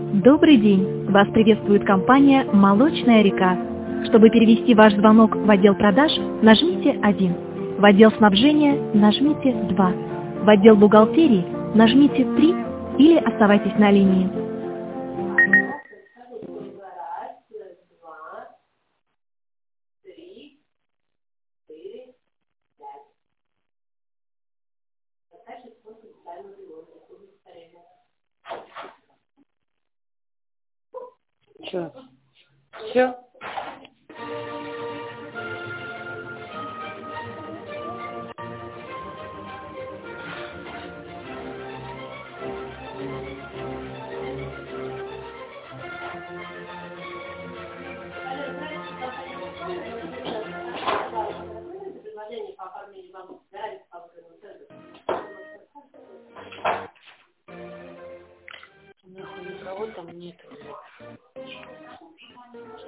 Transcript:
Добрый день! Вас приветствует компания «Молочная река». Чтобы перевести ваш звонок в отдел продаж, нажмите 1. В отдел снабжения нажмите 2. В отдел бухгалтерии нажмите 3 или оставайтесь на линии. Что? Все? Нахуй никого там нету.